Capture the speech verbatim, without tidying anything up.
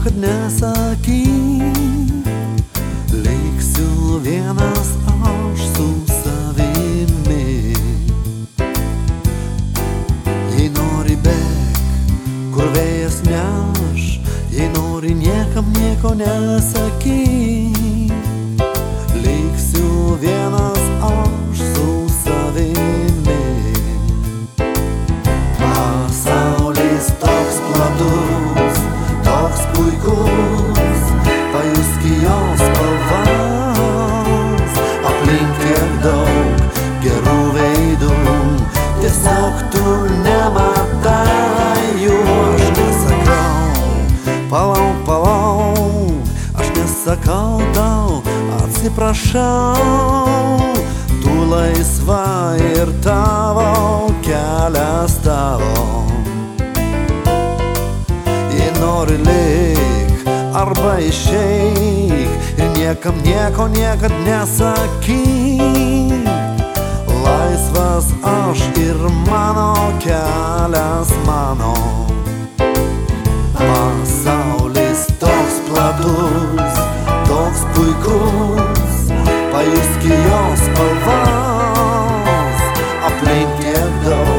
niekad nesakyk, liksiu vienas aš su savimi. Jei nori bėk, kur vėjas neš, jei nori niekam nieko nesakyk, liksiu vienas aš su savimi. Pasaulis toks platus, toks puikus, pajusk jos spalvas, aplink tiek daug gerų veidų, tiesiog tu nematai jų. Aš nesakau, palauk, palauk, aš nesakau tau, atsiprašau, tu laisva ir tavo kelias tavo. Jei nori lik arba išeik ir niekam nieko niekad nesakyk, laisvas aš ir mano kelias mano. Pasaulis toks platus, toks puikus, pajusk jos spalvas, aplink tiek daug